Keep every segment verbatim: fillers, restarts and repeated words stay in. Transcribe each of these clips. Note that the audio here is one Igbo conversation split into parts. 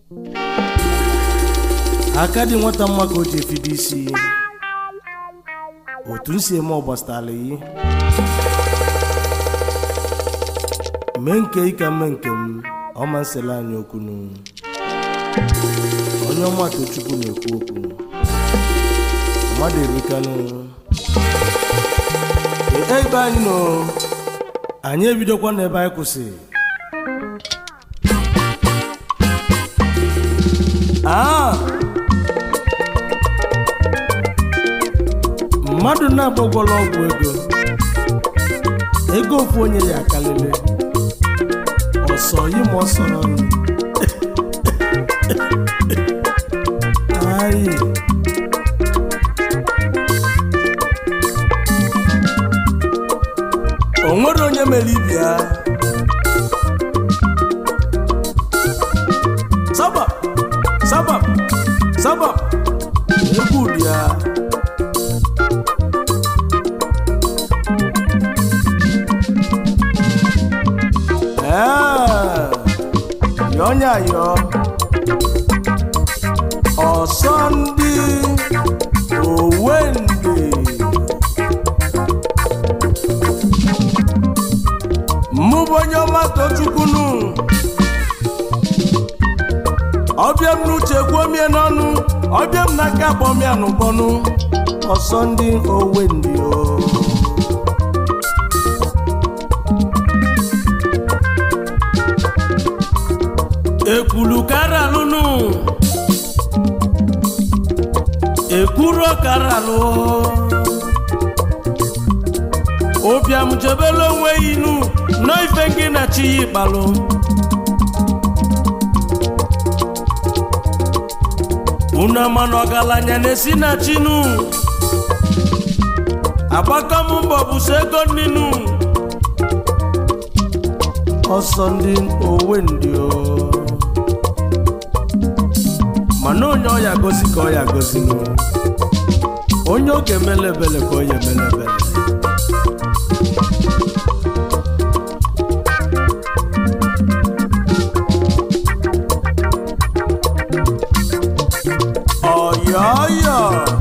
akadi nwata mma ka o ji efido isi otu nsi eme ọgbastala yi mee nke ike mme nke m ọma nsela anyị okwu nụ onye ọma Tochukwu na-ekwu okwu mmadụ erikanụ ebe anyị nọ anyị ebidokwa n'ebe anyị kwụsị ah mmadụ na-agbagwala ọgwụ ego ego ofu onye ya akalele ọsọ yi ma ọsọrọ ayi o nwere onye mere ibia saba saba saba egwu bịa yonya yo ọsọ ndị Owende mmụbụ onye ọma Tochukwu nụ ọbịa m n'uche gwuo mie n'ọnụ ọbịa m n'aka bọmịa n'ụbọnụ ọsọ ndị Owende o ekwulu karalụnụ ekwuro karalụ ụbịam jebele onwe inu n'ife gị na chi ya ịkpalụ unu ama na ọgaranya na-esi na chinu agbakọ m mbọ bụso ego nninu ọsọ ndị Owende o mana onye ọ ya gosi ka ọ ya gosi nụ onye oge emelebele ka ọ ya emelebele ọyọyọ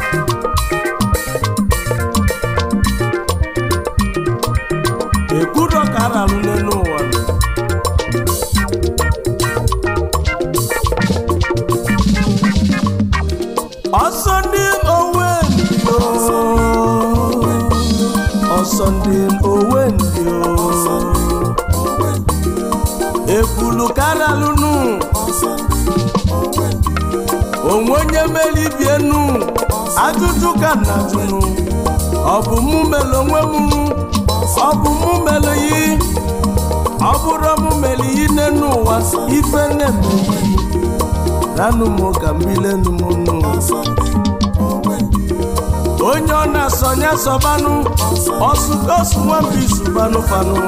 ekwuro ka aralụ n'elu ụwa ọsọ ndị Owende ọsọ ndị Owende ekwulu karalụnụ onwe onye mere ibienu ajụjụ ka na jụnụ ọ bụ mụ mere onwe m ọ bụ mụ mere yi ọ bụrụ mụ mere yi n'enu ụwa ife na-eme nanụ m ka mbilenu m nụ onye ọ na-asọnya sọbanụ ọsụkosu nwambi subanụ fanụ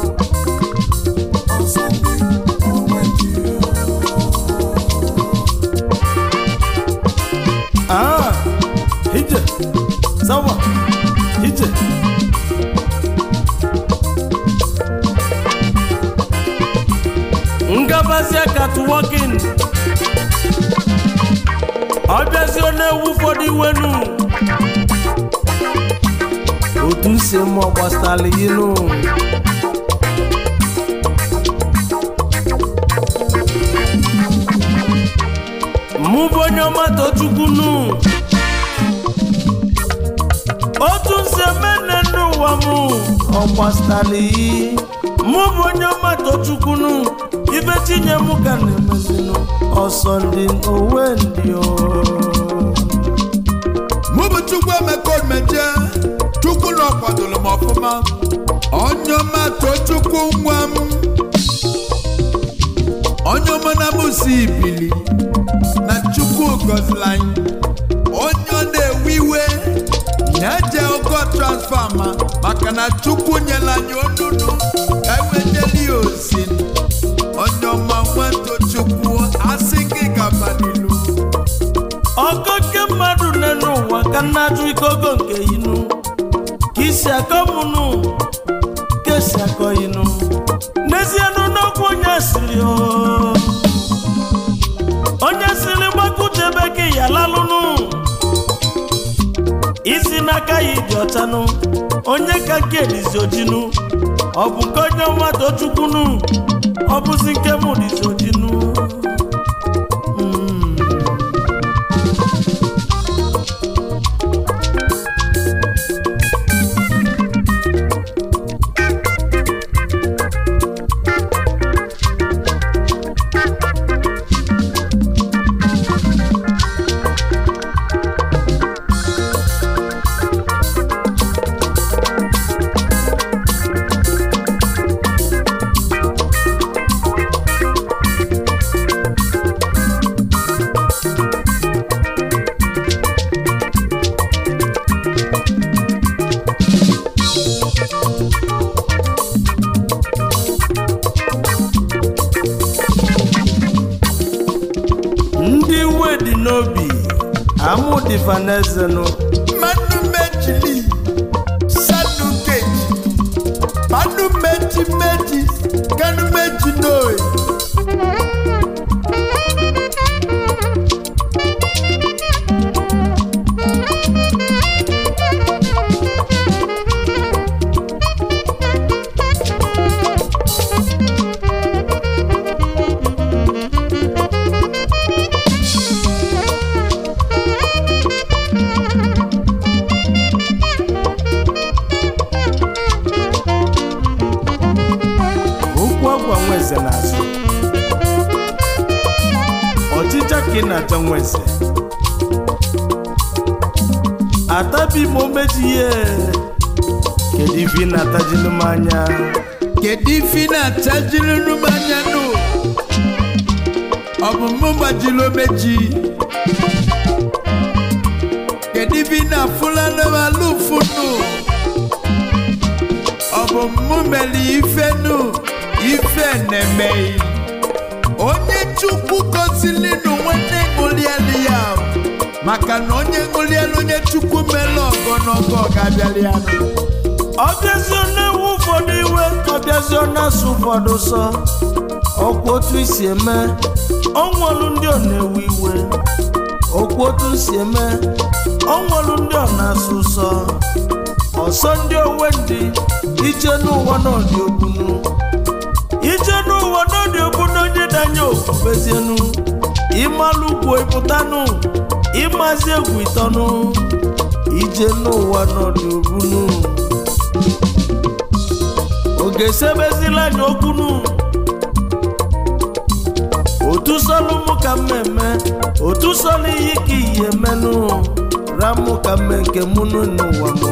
ah hije sawa hije ngabazia catwalking ọbịazi ọ na-ewu ụfọdụ iwenu otu nsi m ọgbasala inu mụ bụ onye ọma Tochukwu nụ otu nsi emene n'ụwa m ọgbasala iyi mụ bụ onye ọma Tochukwu nụ ibe tinye m ka na-emezinụ ọsọ ndị Owende o mụ bụ Chukwu emeka omeje Chukwu na ọkwadoro m ọfụma onye ọma Tochukwu nwa m onye ọma na m si ibili na Chukwu gọziri anyị onye ọ na-ewe iwe ya je ogo transfama maka na Chukwu nyere anyị onunu enwenyeli ozi onye ọma nwa Tochukwu asị gị gaba n'ilu ọkọ nke mmadụ n'elu ụwa ka na-ajụ ike ogo nke inu ka isi akọ mụnụ ka esi akọ inu n'ezie n'okwu onye asịrị o aka ya dị ọchanụ onye ka nke dizi ojinu ọ bụ nke onye ọma tochukwunu ọ bụzi nke mụ dizi ojinu Vanezeno Manu Mejili Sanu Keji Manu Meji Meji Kanu Meji Noi na Jangwese Atabi momejiye Kedifi na tajilumanya Kedifi na tajilumanya no Obu mumba jilomeji Kedifi na fulano malufu no Obu mumeli ife no Ife nemei Onye chukwu kosili n'onwene ngoliali ya Maka na onye ngoliali onye chukwu mele ogonogo gabiali ya Obiazio na-ewu ụfọdụ iwe Obiazio na-asụ ụfọdụ sọ Okwu otu isi eme Onwelu ndị ọ na-ewu iwe Okwu otu isi eme Onwelu ndị ọ na-asụ sọ Ọsọ ndị owe ndị Ije n'ụwa n'ọdị ogbunu Ije n'ụwa n'ọdị ogbunu onye danye okwezienu Ịmalụ ugwu ịpụtanụ Ịmazi egwu ịtọnụ Ije n'ụwa n'ọdị ogbunu Oge sebezila n'okwunu Otu sọlụ mụ ka mmemme Otu sọlụ iyi ka ihe menụ Ramụ ka mme nke mụnụ n'ụwa mụ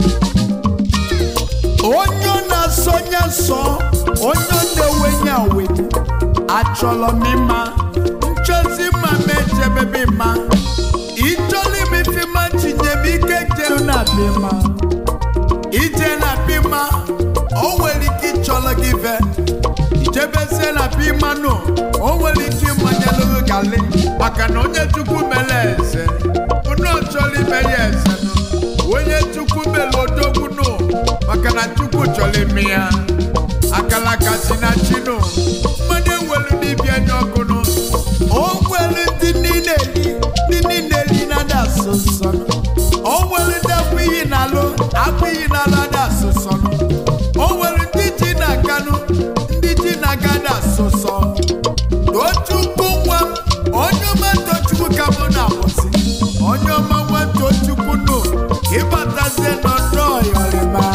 Onye na-asọnya sọ Onye na-ewenye awenye Achọlọ m ịma Nchọzi ma meje bebe ma Ịchọlị m ife ma chinye m ike jelu na bima Ije na bima O nwere ike ịchọlọ gị ve Ijebeze na bima no O nwere ike ịmanyelụ gali Maka na onye chukwu mele eze Unu ọchọlị ime ya eze no Onye chukwu mele odogwu no Maka na chukwu chọlị ime ya Akalaka si na chino Mmadụ ewelu n'ibia n'ọkụ no O nwere ndị niile Ndị niile li na da asụsọ O nwere ndị akwa iyi na alụ Akwa iyi na alụ ada asụsọ O nwere ndị ji na kanụ Ndị ji na gada asụsọ Tochukwu nwa m Onye ọma tochukwu ka mụ na akwụsị Onye ọma nwa tochukwu nụ Ịbatazie n'ọdọ yọrịma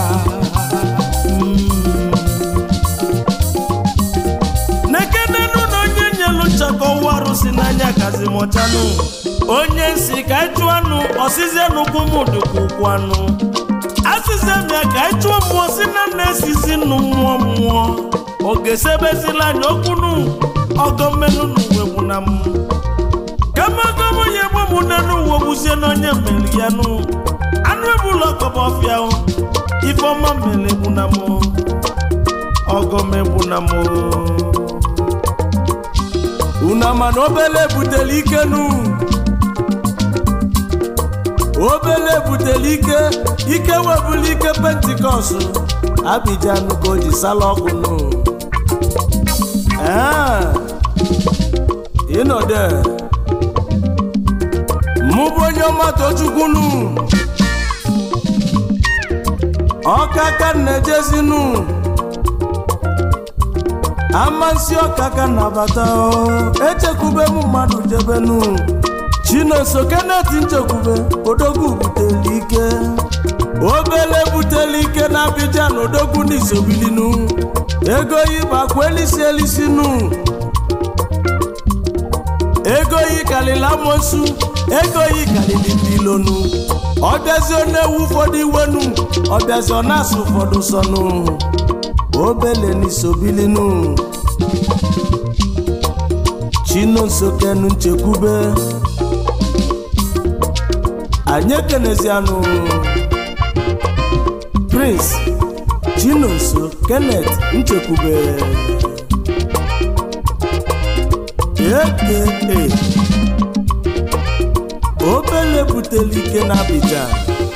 Nekenenu na onye nyelu chakọ warụ si n'anya kazi mọchanụ Onye nsi ka ịchụ anụ Ọsizie n'ụkwụ mụ dịkwa ụkwụ anụ Asịzie mịa ka ịchụ mmụọ si na na-esizi nụ mmụọ mmụọ Oge sebezila anya okwunu Ọgọmmenu n'uwe bụ na mụ Kama ọgọmụ ya egbo mụ na n'uwe bụzie n'onye mmeli ya nụ Anụ ebula ọkọba ọfịa Ifeọma mmele bụ na mụ Ọgọmme bụ na mụ Unama na obele buteli ike nu Obele buteli ike Ike webuli ike Pentikọst Abidjan go ji sala ọkụ nu Ah You know there Mụ bụ onye ọma Tochukwu nu ọkaka na-ejezinu amansi ọkaka na-abata echekwube m mmadụ jebenu Chinonso Kenneth nchekwube odogwu buteli ike obele buteli ike na Abidjan odogwu n'isobilinu ego yi bakwelisi elisinu ego yi kalila mosu ego yi kalili bilonu ọbịazi onewu ụfọdụ iwenu ọbịazi ọ na-asụ ụfọdụ sọnụ obele n'isobilinu Chinonso Kenneth nchekwube anyị ekenezianụ Prince Chinonso Kenneth nchekwube eke obele buteli ike na Abidjan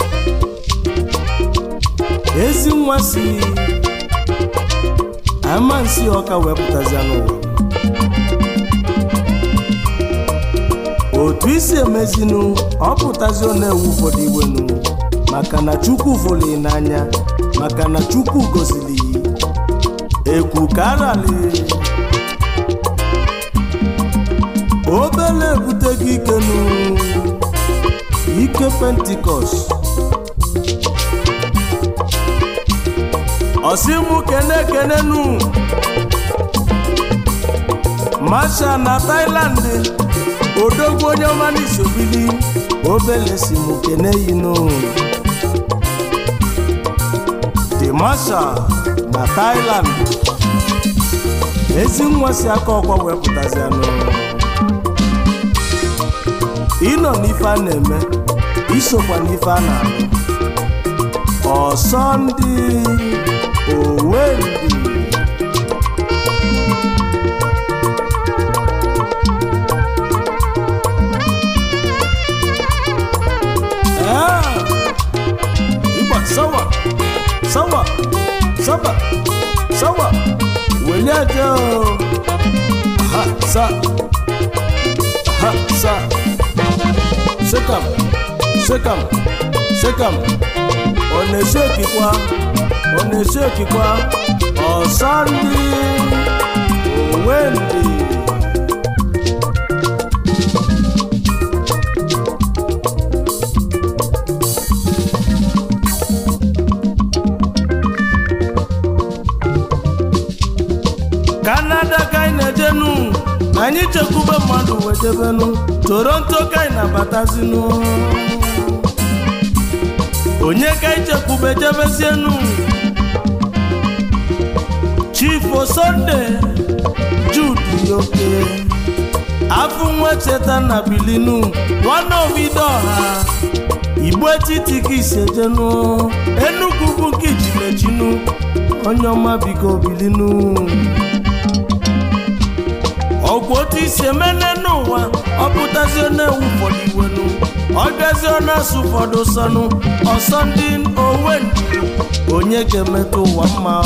ezi nwa si amansi ọka wepụtazi n'ụwa otu isi emezinu ọpụtazi ọ na-ewu ụfọdụ iwenu maka na Chukwu fụrụ n'anya maka na Chukwu gozili ekwu karali obele ebuteghị ikenu ike Pentikọst osimu kene kenenu Masha na Thailand odogwu onye ọma n'isobili obele simu kene yinu di Masha na Thailand ezi nwa si aka ọkwa wepụtazi anụ ịnọ n'ife a na-eme isokwa n'ife a na-alụ ọsọ ndị owe ndị Igba sawa sawa sawa sawa weliaje ha sa ha sa sekam sekam sekam onesekikwa onesekikwa osandi owendi Canada kaina jenu anyị chekwube mmadụ wetebenu Toronto kaina batazinu onye kai chekwube jebezienu Chief Sunday Jude yoke afụ nwa cheta na bilinu one of idoha Igbo etiti ka isejenu Enugu bụ kijilechinu onye ọma biko bilinu ọgwọtụ isi emene n'ụwa ọpụtazi na-ewu ụfọdụ iwenu ọbịazi ọ na-asụ ụfọdụ sọnụ ọsọ ndị owe onye ga-emetụ ụwa mma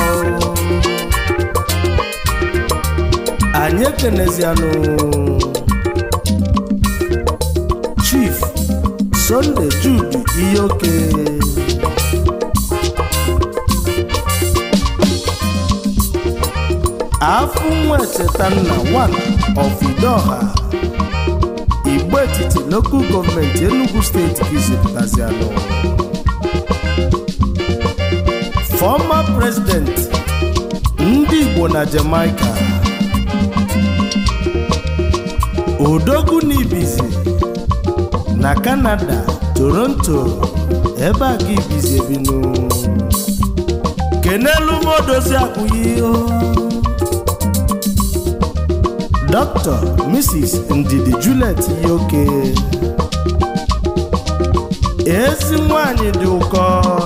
anyị ekenezianụ Chief Sunday Jude Iyoke afụ nwa cheta nna one of Idoha Igbo etiti local government Enugu State kizipụtazianụ former president ndị Igbo na Jamaica odogwu n'ibizi na Canada Toronto ebe a ga ibizi ebinu kenelu modozi akwụghị Doctor Missus Ndidi Juliet Iyoke ezi nwanyị dị ụkọ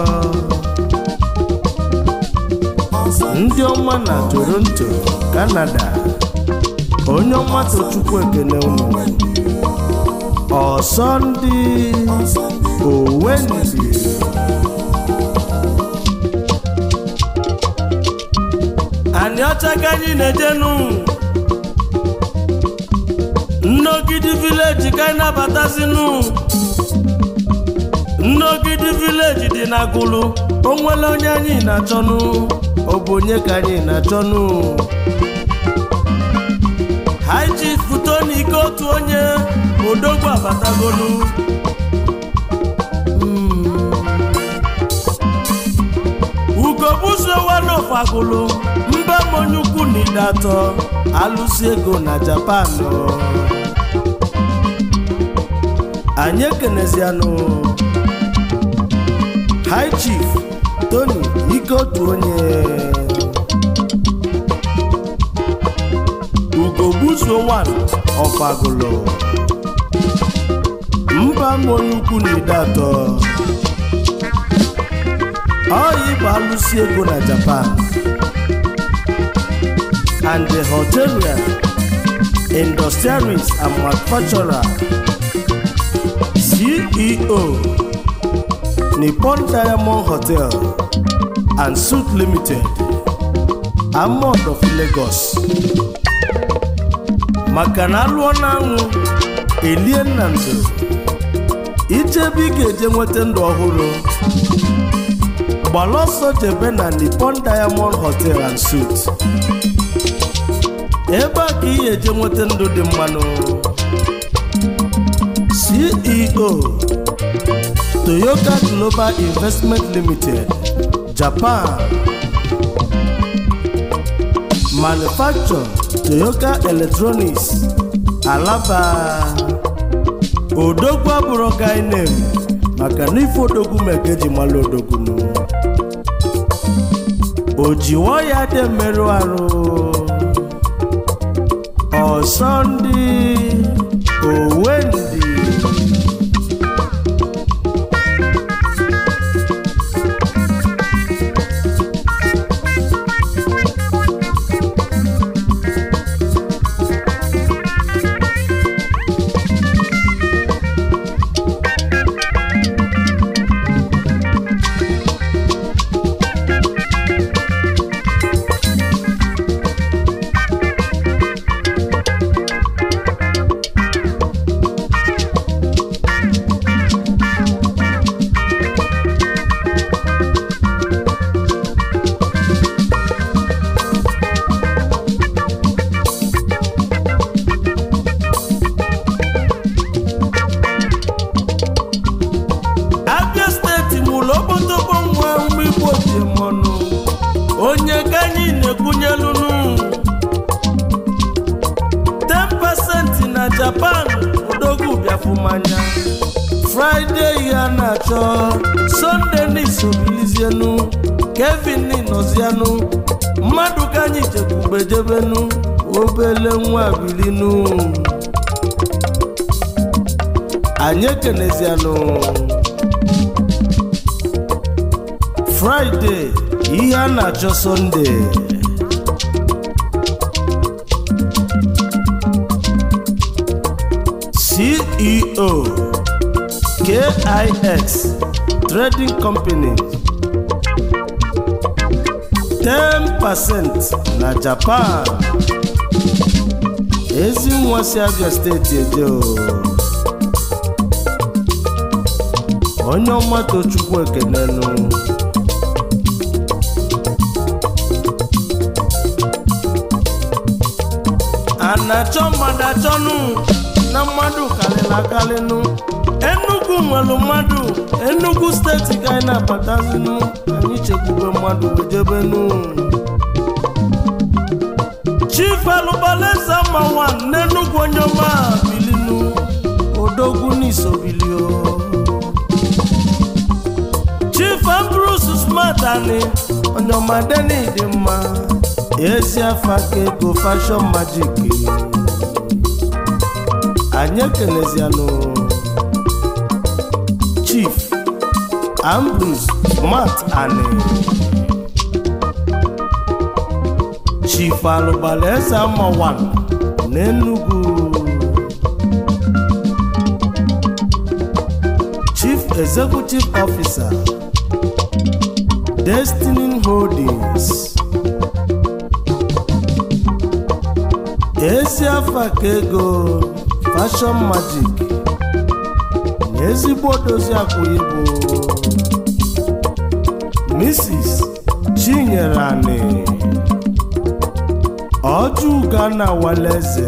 ndị ọma na Toronto Canada onye ọma Tochukwu ekene unu ọsọ ndị owendi anyị ọcha ka anyị na-ejenu Nnogidi village ka na batazinu Nnogidi village dị n'Agụlụ onwere onye anyị na-achọnụ ọ bụ onye ka anyị na-achọnụ High Chief Tony ike otu onye odogwu abatagolu Ugobuzo one of Agụlụ mba monyukwu n'idatọ alụsi ego na Japan anyị ekenezianụ High Chief Tony ike otu onye Ugobuzo one of Agụlụ mba monyukwu n'idatọ Oyi bụ alụsi ego na Japan and the hotelier, industrialist and manufacturer C E O Nippon Diamond Hotel and Suit Limited Amod of Lagos maka na alụọ na anwụ elie nna nso ichebe ike eje nweta ndụ ọhụrụ Baloso jebe na Nippon Diamond Hotel and Suit ebe a ka ihe eje nweta ndụ dị mmanụ C E O Toyota Global Investment Limited Japan Manufacture Toyota Electronics Alaba Odogwu abụrụ guy name maka na ife odogwu mekeji malụ odogwu ojiwo ya dị mmerụ arụ ọsọndị owendị onye ganyi na-ekwunyelunu ten percent na Japan odogwu bịafumanya Friday ya na-achọ Sunday n'isobilizienu Kevin n'inozianu mmadụ ganyi jekwubejebenu obele nwa bilinu anyị ekenezianu Friday ihe a na-achọ Sunday C E O K I X Trading Company ten percent na Japan ezi nwa si Abia steeti eje onye ọma Tochukwu ekenenu anacho madachonu na mmadụ kalịla kalịnụ Enugu nwelu mmadụ Enugu steeti ka anyị na-abatazinu anyị chekwube mmadụ wejebenu Chief Alubaleza Mawan n'Enugu onye ọma bilinu odogwu n'isobilio Chief Ambrose Smart ani onye ọma deni dị mma ezi afa ka ego Fashion Magic anyị ekelezianụ Chief Ambrose Smart ani Chief Alubaleza Mawan n'Enugu Chief Executive Officer Destiny Holdings Asia Fakego Fashion Magic ezigbo dozi akwụghị bụ Missus Chinyere Ani Ọjụga na Waleze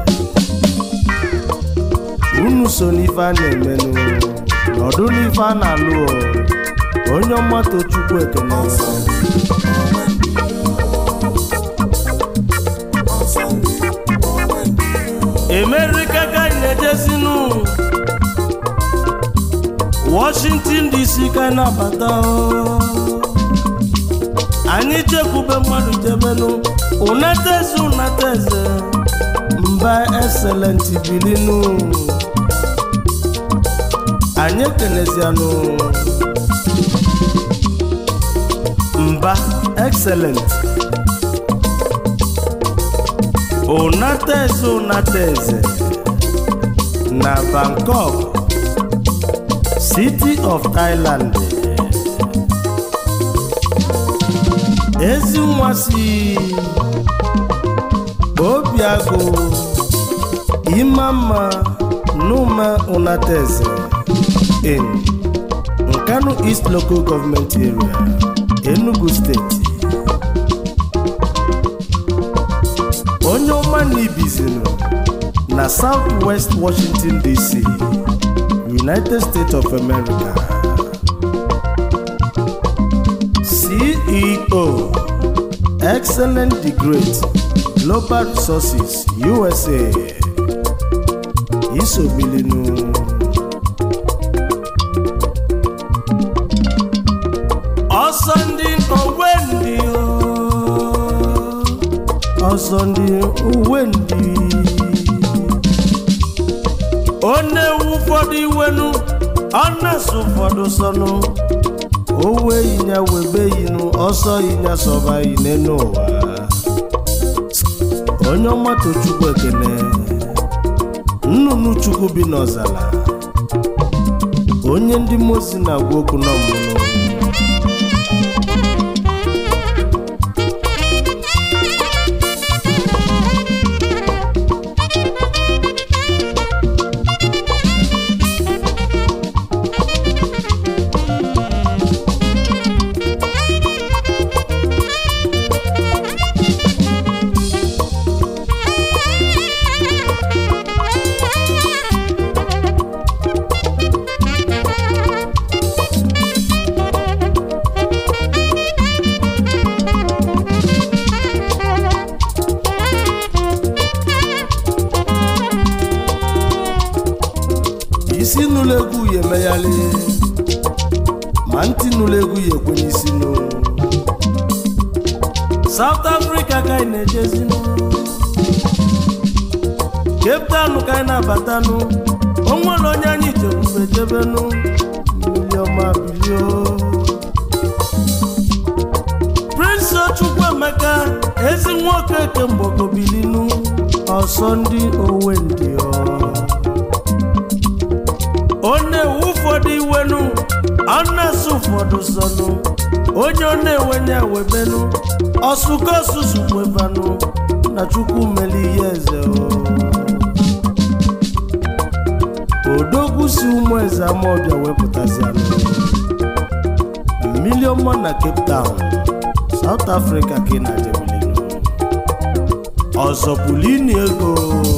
unu so n'ife a na-emenụ nọdụ n'ife a na-alụ onye ọmata Chukwu ekene America ka na-ejezinu Washington D C ka na-abata anyị chekwube mmadụ jebenu unateze unateze mba excellent bilinu anyị ekelezianụ mba excellent unateze unateze na Bangkok City of Thailand ezi nwa si Obiago Imama Numa Unateze in Nkanu East Local Government Area Enugu State onye ọma n'ibizinu na Southwest Washington D C United States of America C E O Excellent the Great Global Resources U S A Isobilinu Ọsọndị Owendi Ọsọndị Owendi One ụfọdụ iwenu ọna-asụ ụfọdụ sọnụ owe yinya webe yinu ọsọ yinya sọba yine n'ụwa onye ọmata Chukwu ekene nnụnụ Chukwu bi n'ọzala onye ndị mozi na-agwa okwu n'ọmụmụ isi nụlụ egwu ya emeghali ma ntị nụlụ egwu ya ekwe n'isi nụ South Africa ka anyị na-ejezinu Cape Town ka anyị na-abatanụ onwere onye anyị jekwube jebenu miliọma bilio Prince Chukwuemeka ezi nwoke kemgbe bilinu ọsọ ndị Owendi one ụfọdụ iwenu ọna-asụ ụfọdụ sọnụ onye ọ na-enwenye webenu ọsụkọsụsụkwebanụ na Chukwu meli ihe eze odogwu si ụmụ eze Amawbia wepụtazianụ milion ma na Cape Town South Africa ka ị na-ajebilinu ọzọ pulini ego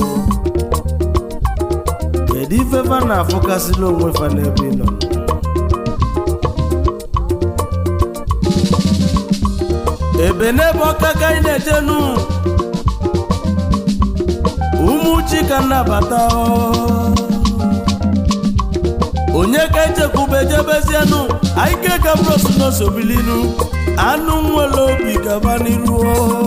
kedu ife fa na-afụkasịla onwe fa n'ebe nọ ebe n'ebe ọka ka anyị na-ejenu ụmụ chi ka nnabata onye ka echekwube jebezienụ anyị ka bụrọsụ n'osobilinu anụ nwere obi gaba n'iru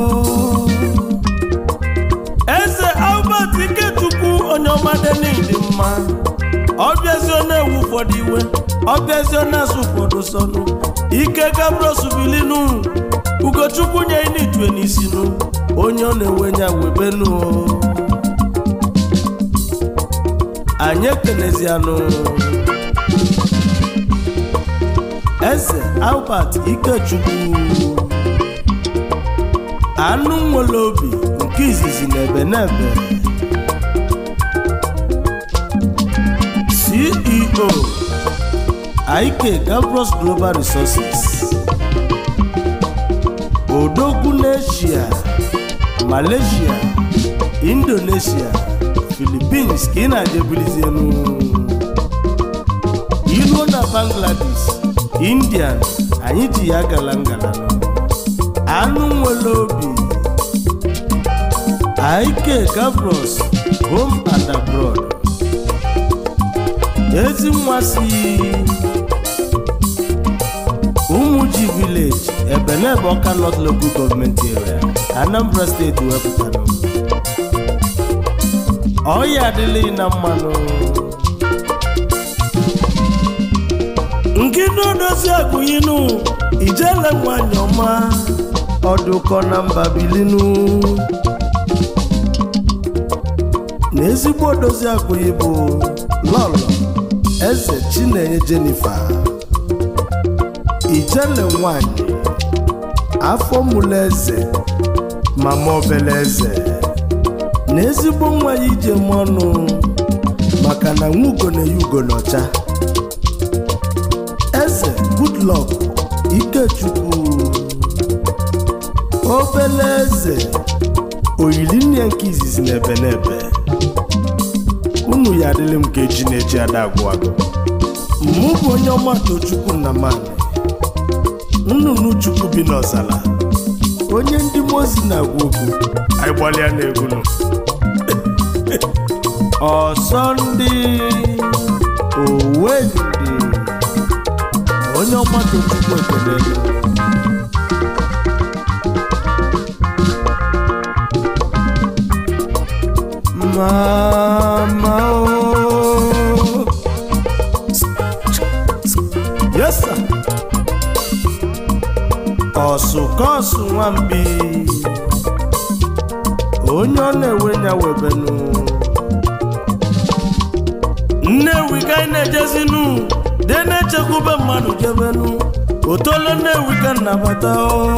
eze Albert Ikechukwu onye ọmadeni dị mma ọbịazi ọ na-ewu ụfọdụ iwe ọbịazi ọ na-asụ ụfọdụ sọnụ ike ka bụrọsụ bilinu Ugochukwu nye n'itue n'isinu onye ọ na-enwenye webenu anyị ekenezianụ eze Albert Ikechukwu anụ nwere obi nke izizi n'ebe n'ebe C E oyibo I K Gavros Global Resources Odogwu Asia, Malaysia, Indonesia, Philippines ka ị na-ajebulizienu iruo na Bangladesh, India anyị ji ya gala ngala anụ nwere obi I K Gavros Home and Abroad ezi nwa si Umuji Village Ebenebe Awka North Local Government Area Anambra State wepụtara ọya adịlị na mmanụ Nkido dozi akụyinu ijele nwanyị ọma ọdụkọ na mba bilinu n'ezigbo dozi akụyi bụ Lolo Eze Chinenye Jennifer ijele nwanyị afọ mụlụ eze mama obele eze n'ezigbo nwa ya ije mọnụ maka na nwugo na yugo n'ọcha eze Goodluck Ikechukwu obele eze oyilinne nke izizi n'ebe n'ebe unu ya adịlị m ka eji na-eji ada agwụ agụ mụ bụ onye ọma Tochukwu Nnamani nnụnụ Chukwu bi n'ọzala onye ndị mozi na-agwa okwu anyị gbalịa na-egwu nụ ọsọ ndị owe ndị onye ọma Tochukwu ekele mama o yes sir ọsụkọsụ nwambi onye ọ na-ewe nya webenu Nnewi ka anyị na-ejezinu de na-echekwube mmadụ jebenu otolo Nnewi ka nnabata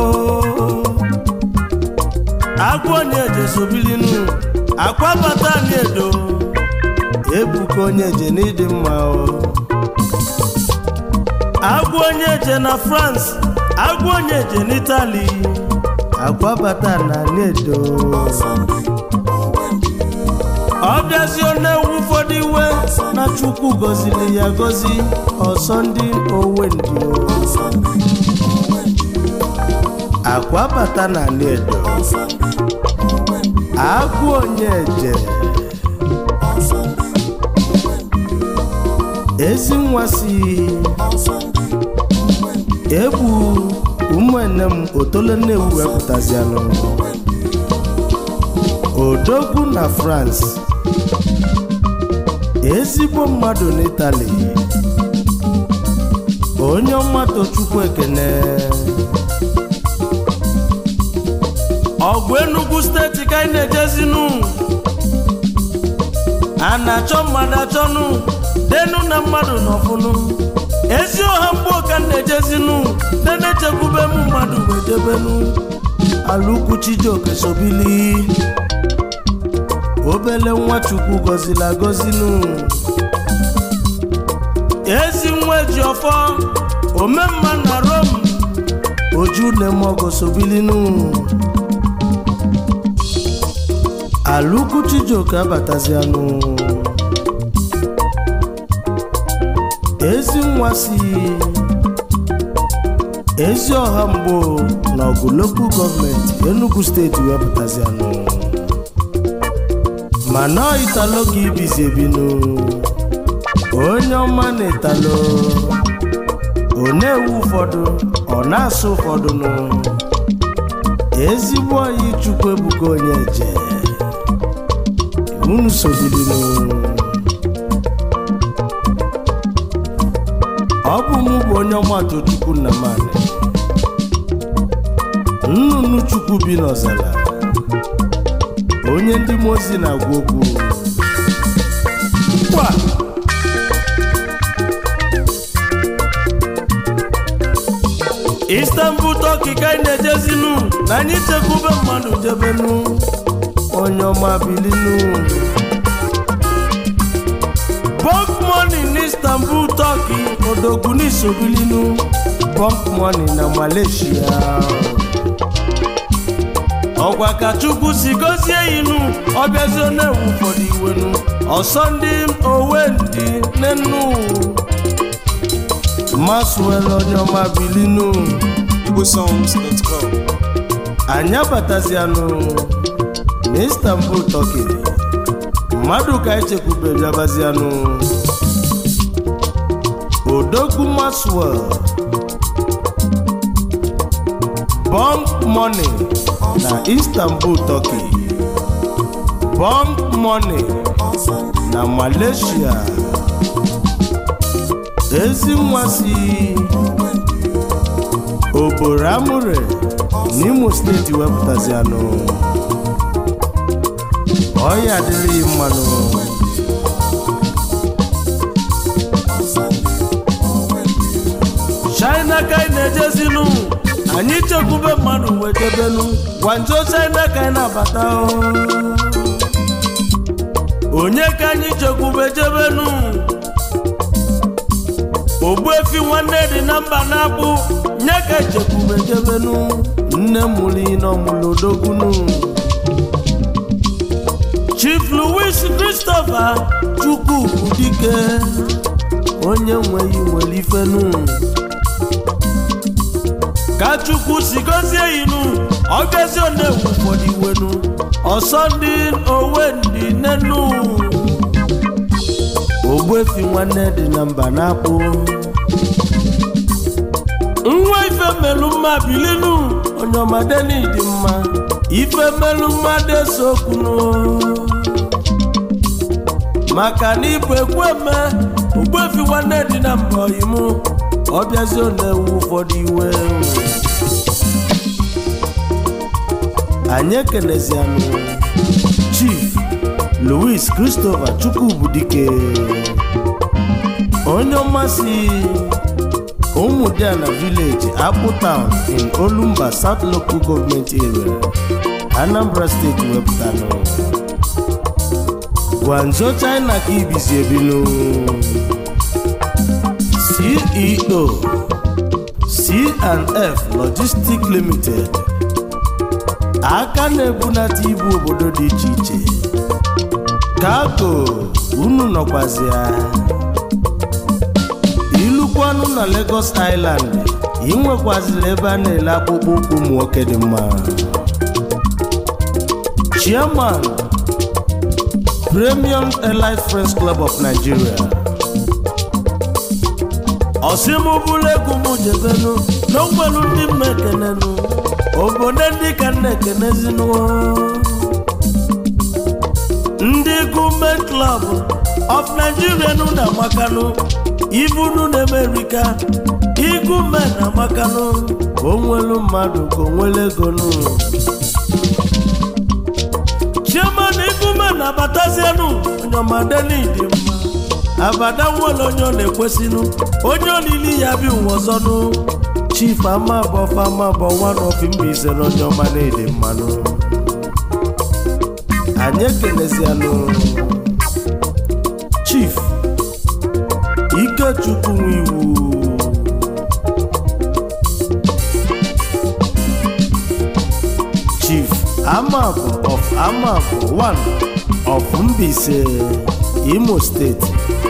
agwọ onye ejesobilinu akwabata n'edo ebuka onye eje n'ịdị mma agwọ onye eje na France agwọ onye eje n'Italy akwabata na n'edo ọbịazi na-ewu ụfọdụ iwe na Chukwu gọzili ya gọzi ọsọ ndị Owendi akwabata na n'edo agwọ onye eje ezi nwa si egbu ụmụnne m otolo Nnewi wepụtazianụ Odogwu na France ezigbo mmadụ n'Italy onye ọma Tochukwu ekene ọgwụ Enugu steeti ka anyị na-ejezinu a na-achọ mmadụ achọnụ denu na mmadụ n'ọfụnụ ezi ọha mgbo ka na-ejezinu na-echekwube m mmadụ wejebenu Alukwu Chijioke Sobili obele nwa Chukwu gọzila agọzinu ezi nwa ji ọfọ omemma na Rome oju na-emogo Sobilinu Alukwu Chijioke abatazianụ ezi nwa si ezi ọha mgbo na ọgụ local gọọmenti Enugu steeti wepụtazianụ mana Italo ka ibizi ebinu onye ọma na Italo ọ na-ewu ụfọdụ ọ na-asụ ụfọdụ nụ ezigbo anyị Chukwu ebuka onye eje unu sobilinu ọ bụ mụ bụ onye ọma Tochukwu Nnamani nnụnụ Chukwu bi n'ọzala onye ndị mozi na-agwa okwu kwa Istanbul Turkey ka anyị na-ejezinu na anyị chekwube mmadụ jebenu onye ọma bilinu Bob Money Istanbul Turkey odogwu n'isobilinu Bunk Money na Malaysia ọgwa ka Chukwu si gozie inu ọbịazi na-ewu ụfọdụ iwenu ọsọ ndị Owendị n'enu Maxwell onye ọma bilinu igbo songs dot com. anyị abatazianụ na Istanbul Turkey mmadụ ka echekwubere abazianụ odogwu Maxwell Bunk Money na Istanbul Turkey Bunk Money na Malaysia ezi nwa si Oboro Amure n'Imo steeti wepụtazianụ ọya adịrị mmanụ China ka anyị na-ejezinu anyị chekwube mmadụ wetebenu gwanjo China ka anyị na-abata onye ka anyị chekwube jebenu Ogbuefi nwanne dị na mba na-abụ nye ka chekwube jebenu nne mụli n'ọmụlodogunu Chief Louis Christopher Chukwudike onye nweghị nwere ifenu ka Chukwu si gozie inu ọgezi na-ewu ụfọdụ iwenu ọsọ ndị Owendị n'enu Ogbuefi nwanne dị na mba na-akpụ nwa ife melu mma bilinu onye ọmadeni dị mma ife melu mma desokwunu maka na ibu ekweme Ogbuefi nwanne dị na mba oyimu ọbịazi na-ewu ụfọdụ iwe anyị ekenezianụ Chief Louis Christopher Chukwudike onye ọmasị Umudiana Village Apple Town in Olumba South Local Government Area Anambra State wepụtanụ Gwanzo China ka ibizi ebinu C E O C and F Logistics Limited aka na-ebunata ibu obodo dị iche iche Kago unu nọkwazịa ilukwanụ na Lagos Island inwekwazịrị ebe a na-ele akpụkpọ ụkwụ ụmụ nwoke dị mma Chairman Premium Elite Friends Club of Nigeria Osimubulegu mujebenu n'ogwelu ndị mmekenenu obodo ndị ka nnekenezinu ndị Government Club of Nigeria nụ na makanu ibunu na America igume na makanu onwelu mmadụ ka onwele egonu Chairman igume na batazienu onye ọmadeni dị mma abada nwere onye ọ na-ekwesịnụ onye olili ya bi ụwa ọzọnụ Chief Amabo Famabo one of Mbaise onye ọma na-ede mmanụ anyị ekenezianụ Chief Ikechukwu Nwiwu Chief Amabo of Amabo one of Mbaise Imo State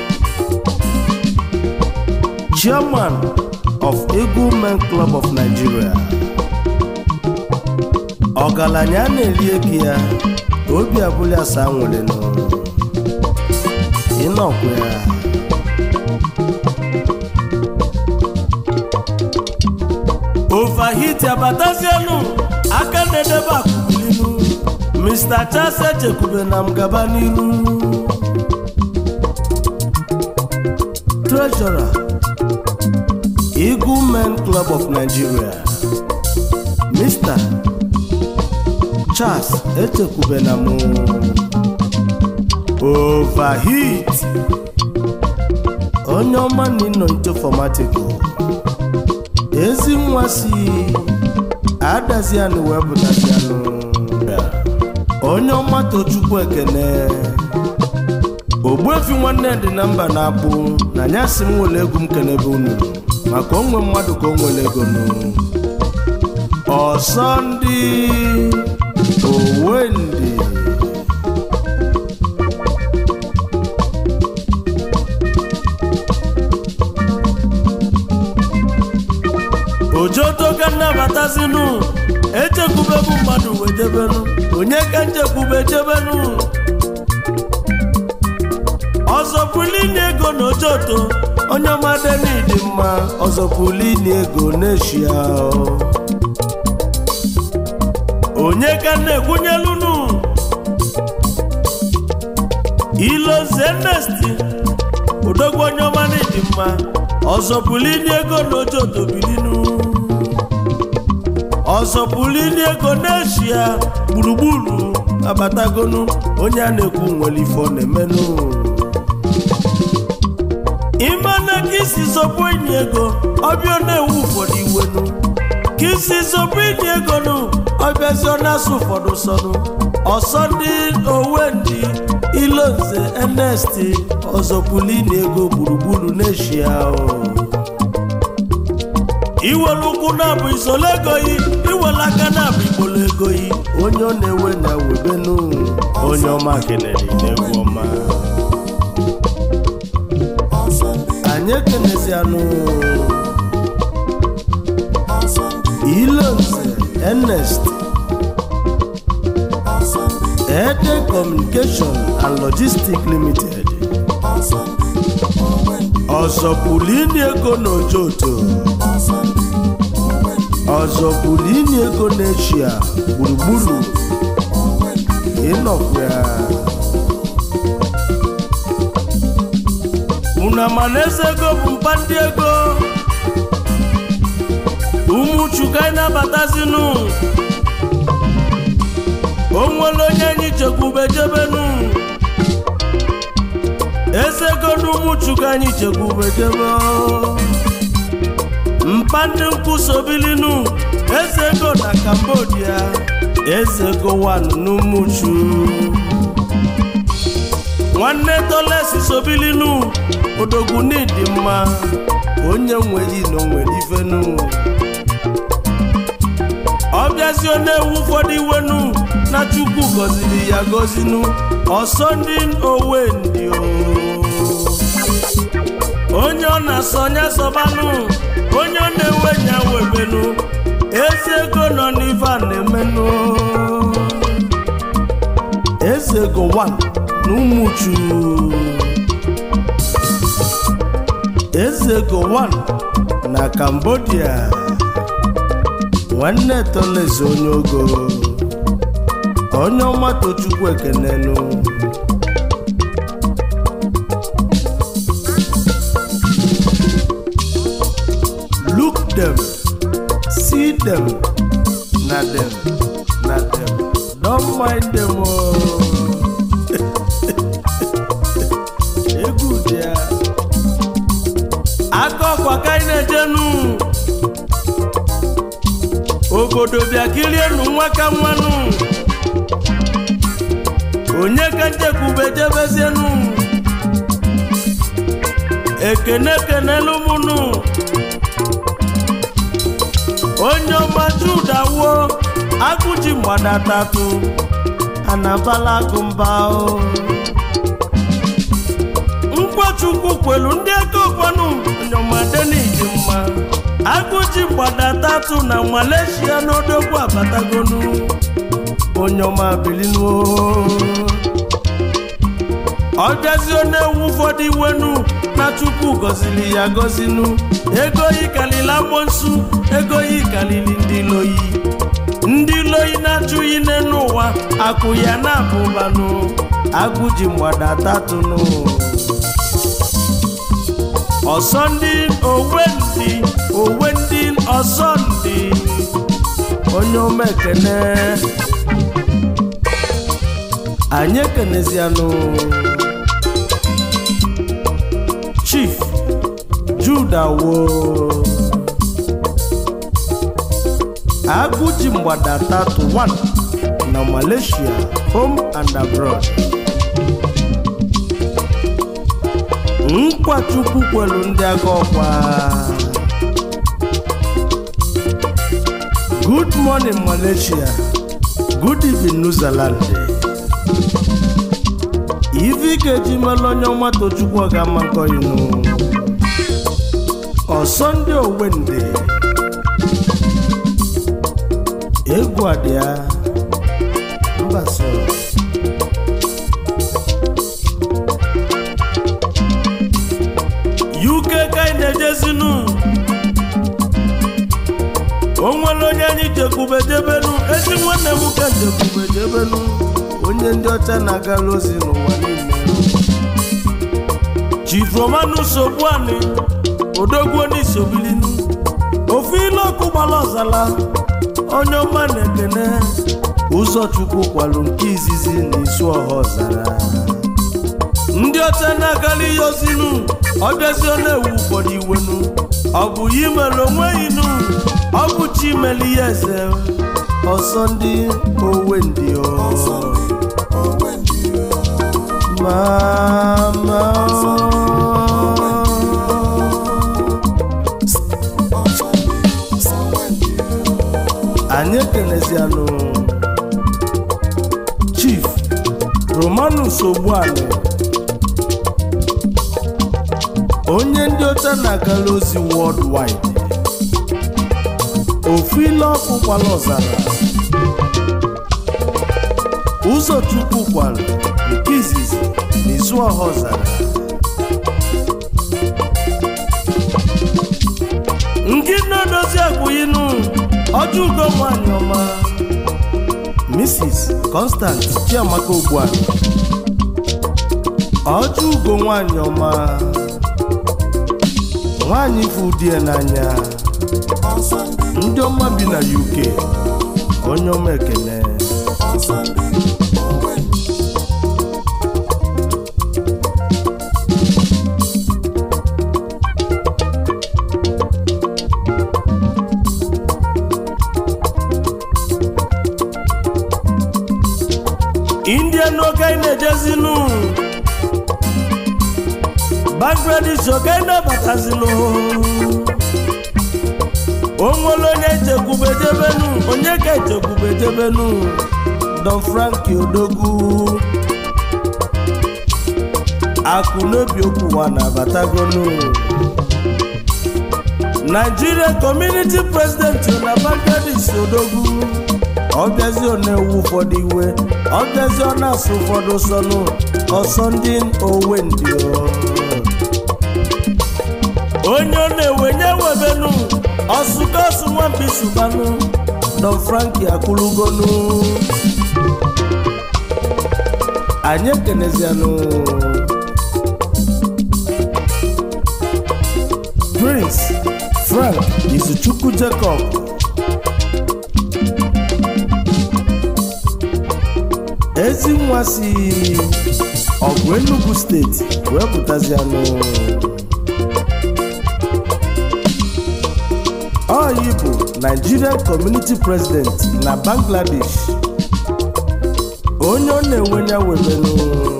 Chairman of Eagle Men Club of Nigeria ọgaranya na-eri ego ya obi abụli asa nwere nọ ịnọkwa ya Overheat abatazienu aka na-edebe akụbilinu Mister Charles Echekube na mgaba n'iru Treasurer Eagle Men Club of Nigeria Mister Charles Echekube na mu Overheat onye ọma nino informatical ezi nwa si adazianụ wepụtazianụ onye ọma Tochukwu Ekene Ogbuefi nwanne dị na mba na-akpụ na nyasị m nwere egwu m kenebe unu maka onwe mmadụ ka o nwere ego nụ ọsọ ndị Owendị ojoto ka nnabatazinu echekwubebu mmadụ wejebenu onye ka nchekwube echebenu ọzọpụlini ego na ojoto onye ọmade n'ịdị mma ọzọpụlini ego n'eshia onye ka na-egwunyelunu Iloze Ernest odogwu onye ọma n'ịdị mma ọzọpụlini ego na ojoto bilinu ọzọpụlini ego n'eshia gburugburu abatagonu onye a na-ekwu nwere ife ọ na-emenu imana kisi zobu enyi ego ọbịa na-ewu ụfọdụ iwenu kisi zobu enyi ego nụ ọbịazi ọ na-asụ ụfọdụ sọnụ ọsọ ndị Owendị Iloze Ernest ọzọpụlini ego gburugburu n'eshia iwere ụkwụ na-abụ isolo egoyi iwere aka na-abụ igbolo egoyi onye ọ na-ewe na webenu onye ọma kenere n'egwu ọma anyị ekenezianụ Iloze Ernest Ede Communication and Logistics Limited ọzọpụlini ego na ojoto ọzọpụlini ego n'eshia gburugburu ịnọkwa ya unu amaneze ego bụ mpa ndị ego ụmụchukwu anyị na-abatazinu o nwere onye anyị chekwube jebenu eze ego na ụmụchukwu anyị chekwube jebe mpa ndị nkwusobilinu eze ego na Cambodia eze ego wan n'ụmụchu nwanne Tolesi sobilinu odogwu n'ịdị mma onye nwere ino nwere ifenu ọbịazi ọ na-ewu ụfọdụ iwenu na Chukwu gọziri ya gọzinu ọsọ ndị Owendị onye ọ na-asọnya sọbanụ onye ọ na-ewe nya webenu eze ego nọ n'ife a na-emenụ eze ego wan n'ụmụchu eze ego wan na Cambodia nwanne Tolesi onye ogo onye ọma Tochukwu ekenenu look them see them na them na them don't mind them egwu dia akọkwa ka anyị na-ejenu obodo bịa kirienu nwa ka nwanụ onye ka nchekwube jebezienu ekene kenelu mụnụ onye ọma Judawo agụji mgbada tatu anabala agụmba o Nkwachukwu kwelu ndị ego kwanụ onye ọma deniji mma agụji mgbada tatu na Malaysia n'odogwu abatagonu onye ọma bilinu ọgazi ọ na-ewu ụfọdụ iwenu na Chukwu gọzili ya gọzinu ego yi kalili amonsu ego yi kalili ndị loyi ndị loyi na-achụghị n'ụwa akụ ya na-abụbanụ agụji mgbada tatụnụ ọsọ ndị Owendị Owendị ọsọ ndị onye omekene anyị ekenezianụ Chief Judawo agụji mgbada tatu one na Malaysia home and abroad nkwa Chukwu kwelu ndị aka ọkwa. Good morning Malaysia, good evening New Zealand. Ivi keji melonye ọma Tochukwu ọga makọ inu. O Sunday Owende. Egwu adịa mbaso. U K ka ị na-ejezinu. Onwere onye anyị jekubedebenu, ezi nwanne m ka jekubedebenu. Onye ndị ọcha na-agala ozi n'ụwa niile. Chief Romanus Ogbuani, odogwu n'isobilinu. Ofu ile ọkụ gbala ọzala, onye ọma na-ekene. Ụzọ Chukwu kwalụ nke izizi n'isu ọha ọzara. Ndị ọcha na-agala ihe ozinu, ọ bịazi ọ na-ewu ụfọdụ iwenu. Ọ bụ yi mere onwe inu, ọ bụ chi mere ihe eze. Ọsọ ndị Owende o. Mama anyị ekenezianụ Chief Romanus Ogbuani, onye ndị ọcha na-agala ozi worldwide. Ofu ile ọkụ kwala ọzara, ụzọ Chukwu kwala nke izizi n'izu ọha ọzara. Nke na-edozi akwụyinu Ojugo nwanyị ọma Missus Constant Chiamaka Ogbuani. Ojugo nwanyị ọma, nwanyị ifu die n'anya. Ndị ọma bi na U K, onye ọma ekene. India no kaine jazinu, Bangladesh no kaine batazinu. Onwolo nye kubedebenu, onye ka kubedebenu. Don Frankie Odogwu, Akunobi Okuwana batagonu. Nigeria Community President na Bangladesh Odogwu. Obviously on a woo for the way, obviously on a so for the sonu, or Sunday Owende. Onyone wenye webenu, osuka suwa bisubanu, Don Frankie Akulugonu. Anye keneziano. Prince Frank Izuchukwu Jacob. Ezi nwa si Ogwu Enugu State wee pụtazianụ. Oyi bụ Nigerian Community President na Bangladesh. Onye ọ na-enwenya webenu.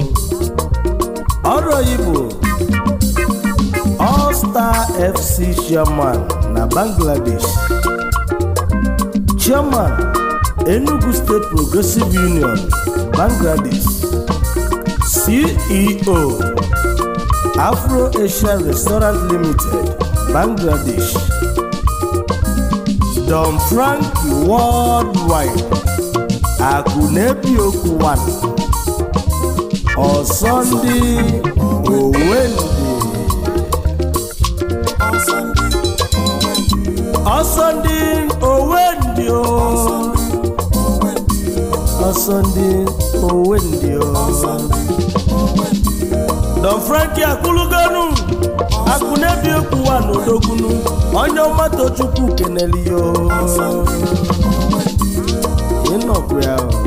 Ọrụ oyi bụ All Star F C Chairman na Bangladesh. Chairman Enugu State Progressive Union Bangladesh. C E O Afro Asia Restaurant Limited Bangladesh. Don Frankie Worldwide Akunebi Okuwana. O Sunday Owende. O Sunday Owende o. O Sunday Owende o. Don Frankie Akulugonu, Akunebi Okuwana Odogunu. Onye ọma Tochukwu keneli yo. Inokwu ya o.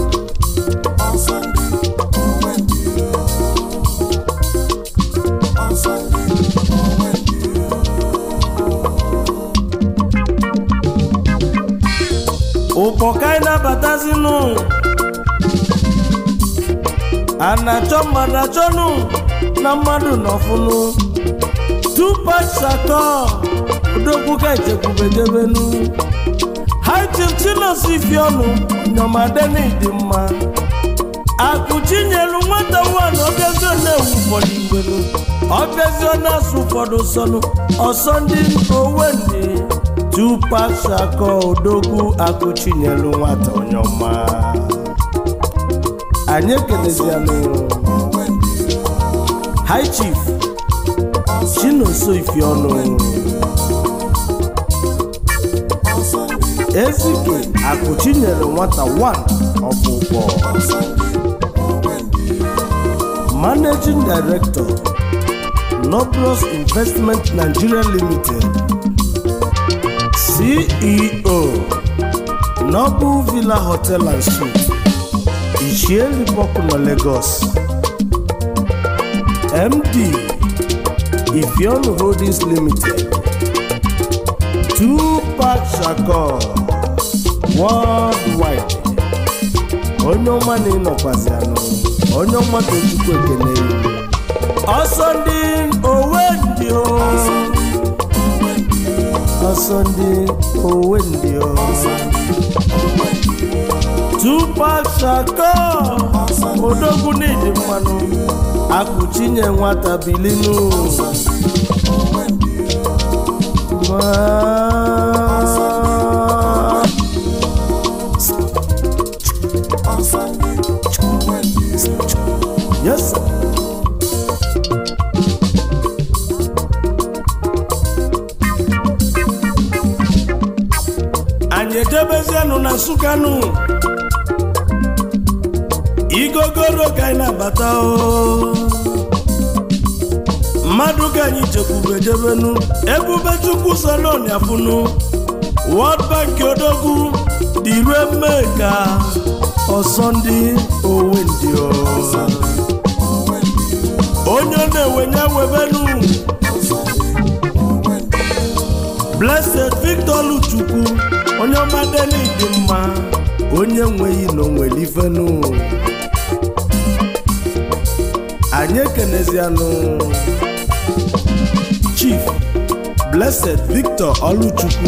Upokai na batazinu, anacho mmadụ achọnụ na mmadụ n'ọfụnụ. Tupac Shakur odogwu ka ichekwubejebenu High Chief Chinonso Ifeonu nyomadeni dị mma akụchinyelu nwata nwaanyị ọbịazị na-ewu ụfọdụ igbelu ọbịazị na-asụ ụfọdụ sọnụ ọsọ ndị Owendị Tupac Shakur odogwu akụchinyelu nwata onye ọma anyị ekelezianụ High Chief Chinonso Ifeonu Ezike akụchinyelu nwata one ọkpụkpọ Managing Director Noblos Investment Nigeria Limited C E O Noble Villa Hotel and Suites Ishieli Bokuno Lagos M D Ifeonu Holdings Limited Tupac Shakur Worldwide onye ọma na ịnọkwasị anụ onye ọma tochukwu ekene ọsọ ndị Owendị ọsọ ndị Owendị Tupac Shakur odogwu n'ịdị mmanụ akụchinye nwata bilinu yes sir. Anyị ejebezianụ na Nsukkanụ igogoro ka anyị na-abata o mmadụ ka anyị chekwube jebenu Ebube Chukwu Salon afunu World Bank odogwu dirue mmeka ọsọ ndị Owendị onye na-ewenye webenu Blessed Victor Luchukwu onye ọmadeni dị mma onye nweghị n'onwere ifenu anyị ekenezianụ Chief Blessed Victor Oluchukwu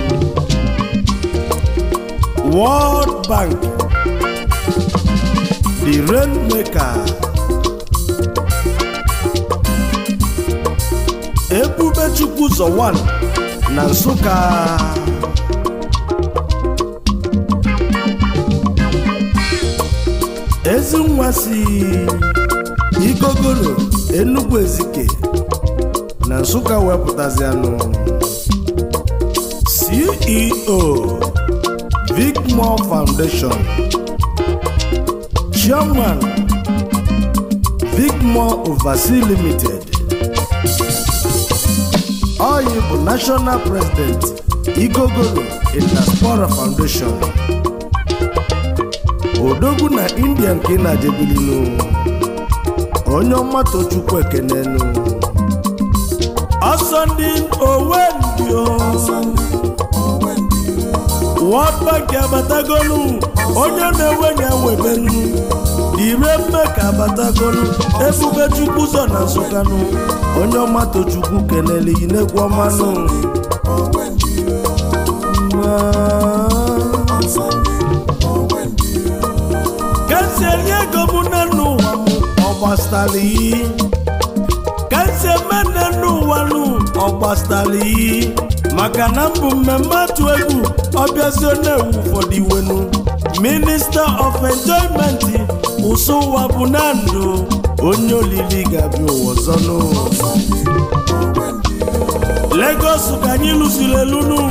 World Bank the Rainmaker Ebube Chukwu Zowan na Nsukka Ezinwa si Igogoro Enugu Ezike na Nsukka wepụtazianụ C E O Vicmore Foundation Chairman Vicmore Overseas Limited Oyi bụ National President Igogoro Diaspora Foundation odogwu na India nke na-ajebilinu onye ọma tochukwu ekenenu ọsọ ndị Owendị World Bank abatagolu onye na-ewenye webenu ire mmeka abatagolu Ebube Chukwu zọ na Nsukkanụ onye ọma tochukwu kenele inegwu ọmanụ kansi eliego mụ n'ụwa mụ ọgbasitara iyi kansi emene n'ụwa nụ ọgbasitara iyi maka na mbụ mmemme atụ egwu ọbịazio na-ewu ụfọdụ iwenu Minister of Enjoyment ụsọ ụwa bụ na ndụ onye olili ga-abịa ụwa ọzọnụ Lagos ka anyị lụsiri elunu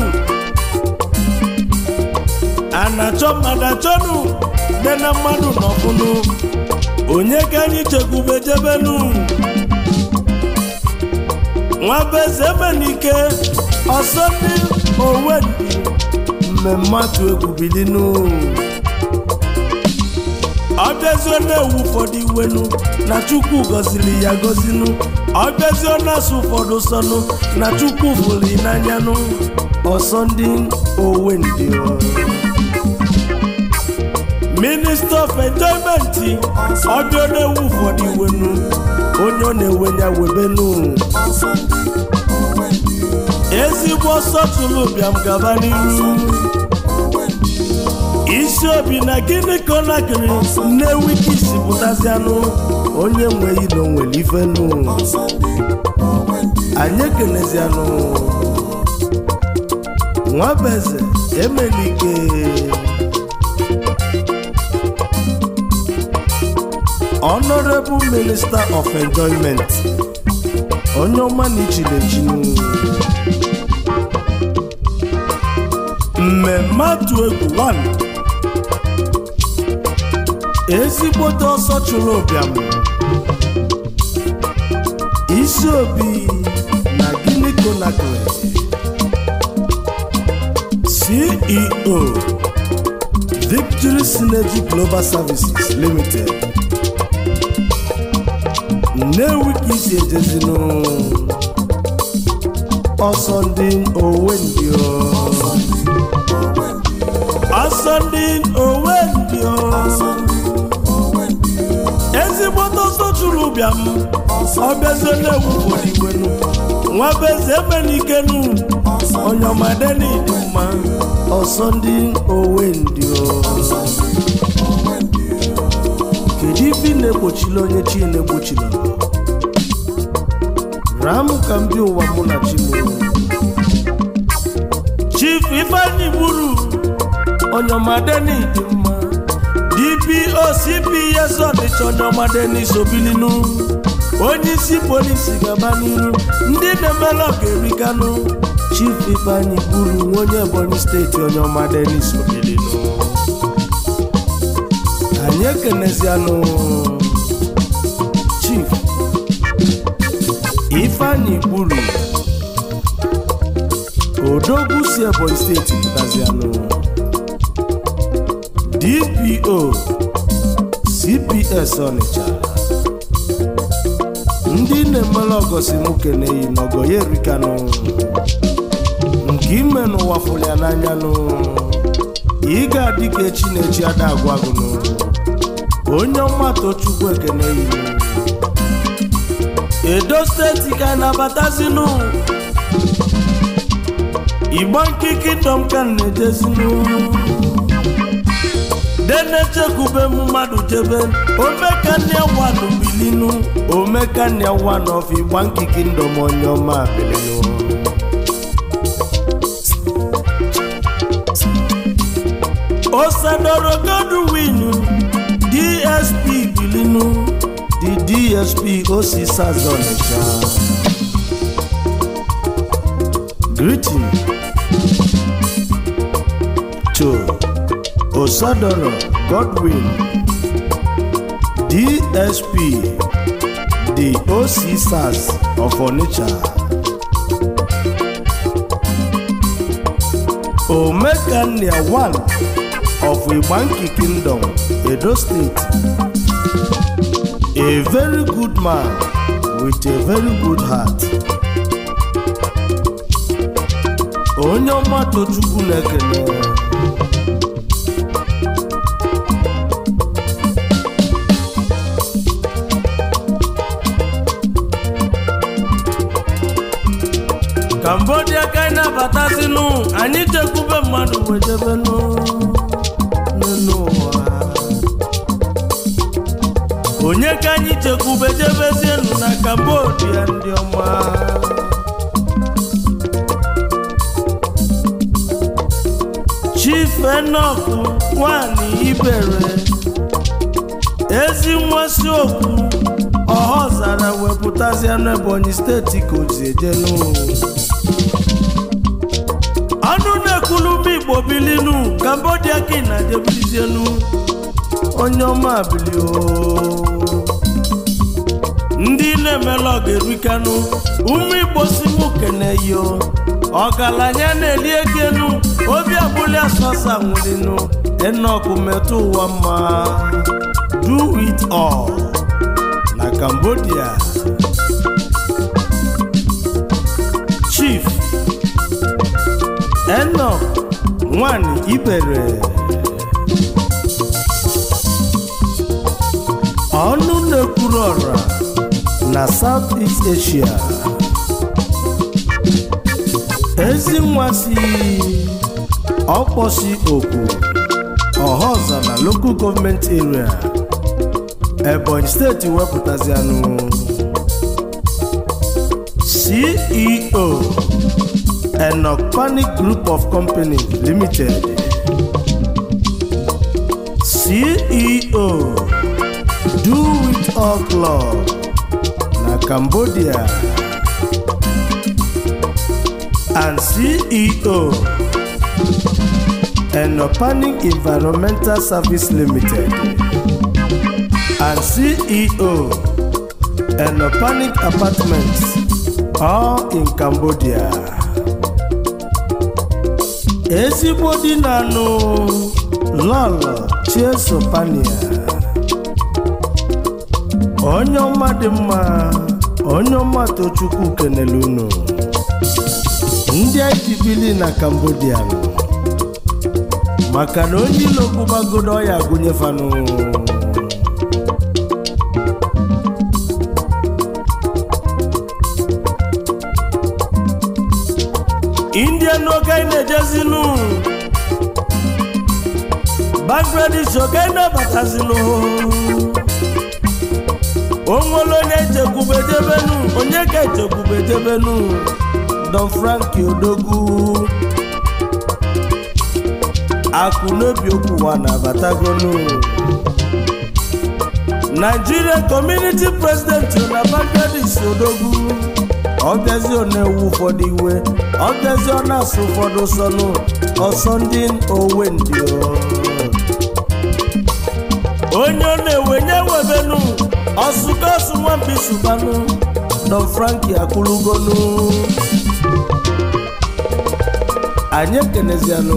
a na-achọ mmadụ achọnụ dị na mmadụ n'ọfụnụ onye ka anyị chekwube jebenu Nwabeze Emenike ọsọ ndị Owendị mmemme atụ egwu bilinu ọbịazio na-ewu ụfọdụ iwenu na Chukwu gọziri ya gọzinu ọbịazio na-asụ ụfọdụ sọnụ na Chukwu fụrụ n'anyanụ ọsọ ndị Owendị Minister of Enjoyment ọbịa na-ewu ụfọdụ iwenu onye ọ na-ewenye webenu ezigbo ọsọ tụrụ bịam gaba n'iru isi obi na gịnị ka ọ na-akịrị nnewi ka isi pụtazianụ onye nweghị na onwere ifenu anyị ekenezianụ Nwabeze Emelike Honorable Minister of Enjoyment onye ọma na ichilechinu mmemme atụ egwu one ezigbote ọsọ chụrụ ụbịam isi obi na Guinea Conakry C E O Victory Synergy Global Services Limited Nnewi ka isi ejezinu ọsọ ndị owendio ọsọ ndị owendio ezigbote ọsọ chụrụ ụbịam ọbịazie na-ewu ụfọdụ iwenu Nwabeze Emelikenu onye ọmade n'ịdị mma ọsọ ndị owendio kedu ife na-egbochila onye chi na-egbochila Ram ka mbi ụwa mụ na chi mụ Chief Ifeanyi Gburu onye ọmade n'ịdị mma D P O C P S Ọdịcha onye ọmade n'isobilinu onye isi polisi gaba n'iru ndị na-emela ọka erikanụ Chief Ifeanyi Gburu onye Ebonyi steeti onye ọmade n'isobilinu anyị ekenezianụ Chief Ifeanyi Gburu odogwu si Ebonyi steeti pụtazianụ D P O C P S Ọnịcha ndị na-emela ọgọsi nwoke na-eyi n'ọgọ ya erikanụ nke ime n'ụwa fụrụ ya n'anyanụ ị ga-adị ka echi na-echi ada agwagụnụ onye ọma Tochukwu ekene yi Edo steeti ka na-abatazinu Igbo nke Kingdom ka na-ejezinu denechekube mmadụ jebe omekania wanu bilinu omekania one of Igbo nke Kingdom onye ọma bilinu Osadoro Godwin D S P bilinu the D S P Osisa Zonecha greeting to Osadoro Godwin D S P the Osisas of Onitsha Omekania one of Igbanki Kingdom Edo State a very good man with a very good heart onye ọma Tochukwu na-ekele Cambodia ka anyị na-abatazinu anyị chekwube mmadụ wejebenu n'ụwa onye ka anyị chekwube jebezienu na Cambodia ndị ọma Chief Enoch nwanyị Ibere ezi nwasi okwu ọhọzara wepụtazianụ Ebonyi steeti ka ozi ejenu ọnụ na-ekwulu mba Igbo bilinu Cambodia ka ị na-ejebilizienu onye ọma bilio ndị na-emela ọga erikanụ ụmụ Igbo si mụ keneyo ọgaranya na-eli egenu obi abụli asọsa nwụrịnụ Enoch metụ ụwa mma do it all na Cambodia Chief Enoch nwanyị Ibere ọnụ na-ekwuru ọra na South East Asia. Ezi nwa si ọkpọsi okwu Ọhaọza na local government area Ebonyi steeti wepụtazianụ. C E O Enoch Panic Group of Company Limited. C E O Do It All Club na Cambodia. And C E O Enoch Panic Environmental Service Limited. And C E O Enoch Panic Apartments, all in Cambodia. Ezigbo di nanụ Lolo Chiesopania, onye ọma dị mma, onye ọma Tochukwu kenelu unu. Ndị ejibili na Cambodia maka na onye ilo kwụbagodo ọya agụnyefanụ. India n'oge anyị na-ejezinu, Bangladesh oge anyị na-abatazinu. Onwere onye echekwubedebenu, onye ka echekwubedebenu Don Frankie Odogwu akụ n'obi okwuwa na abatagonu. Nigerian Community President na Bangladesh Odogwu ọbịazi ọ na-ewu ụfọdụ iwe, ọbịazi ọ na-asụ ụfọdụ sọnụ ọsọ ndị owe ndị onye ọ na-ewenye webenu ọsụkọsụ nwampi subanụ Don Frankie akwụlugonu. Anyị ekenezianụ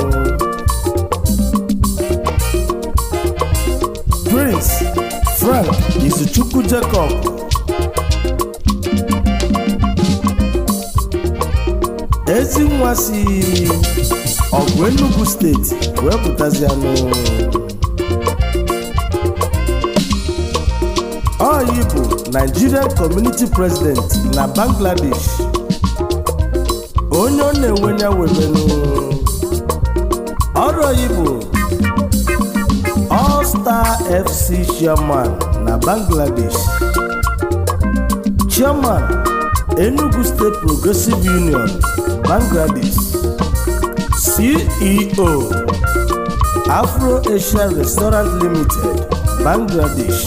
Prince Frank Izuchukwu Jacob, ezi nwa si Ọgwụ Enugu steeti wepụtazianụ. Oyi bụ Nigerian Community President na Bangladesh, onye ọ na-enwenye webenu. Ọrụ oyi bụ All Star F C Chairman na Bangladesh, Chairman Enugu State Progressive Union Bangladesh, C E O Afro Asia Restaurant Limited Bangladesh,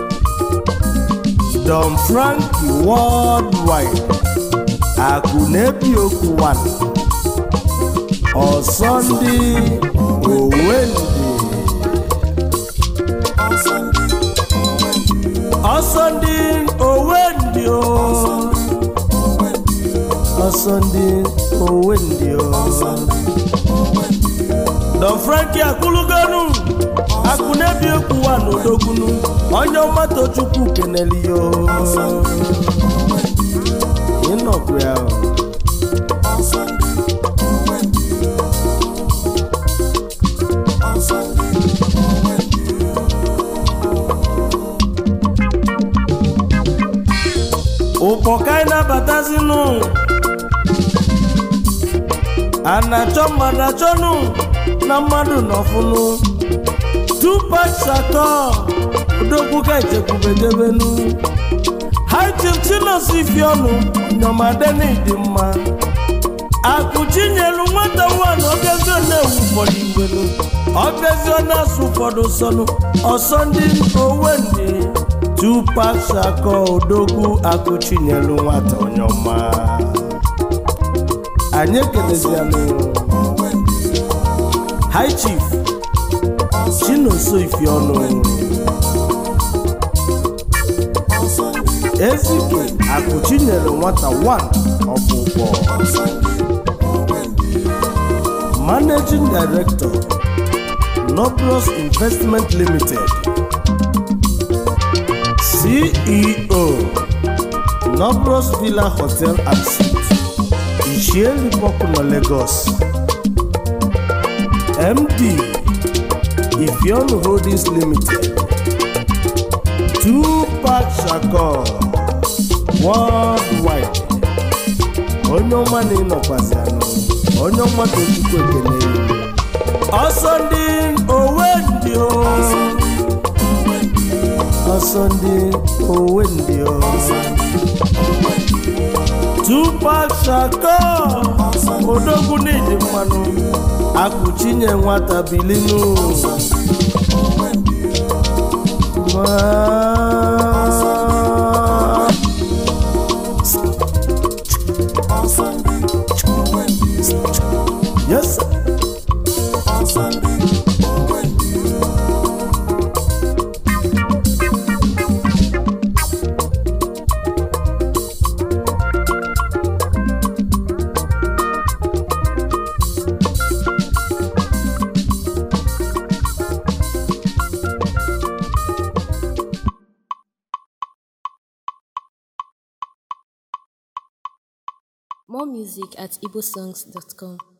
Don Frankie Worldwide Akunebi Okuwan Ọsọndị Owendị Ọsọndị Owendị Ọsọndị Owendị Don Frankie akwụlugonu Akunebi Okuwan Odogwunu onye ọma Tochukwu keneli yo ịnọkwu ya. Ụkpọka ị na-abatazinu a na-achọ mmadụ achọnụ na mmadụ n'ọfụnụ. Tupac Shakur Odogwu ka echekwubedebenu. High Chief Chinonso Ifeonu Nyomadeni dị mma akụchinyelu nwata nwaanyị ọbịazi ọ na-ewu ụfọdụ iwelu, ọbịazi ọ na-asụ ụfọdụ sọnụ ọsọ ndị Owendị. Tupac Shakur Odogwu akụchinyelu nwata onye ọma. Anyị ekelezianụ High Chief Chinonso Ifeonu Ezike akụchinyelu nwata one ọfụfọ. Managing Director Nobros Investment Limited, C E O Nobros Villa Hotel and Suites Ishieli Bokuno Lagos, M D Ifeonu Holdings Limited, Tupac Shakur worldwide. Onye ọma na ịnọkwasị anụ, onye ọma tochukwu ekele ọsọ ndị owe ndị o, ọsọ ndị owe ndị o. Tupac Shakur odogwu n'ịdị mmanụ, akụchinye nwata bilinu yes sir. More music at igbosongs dot com.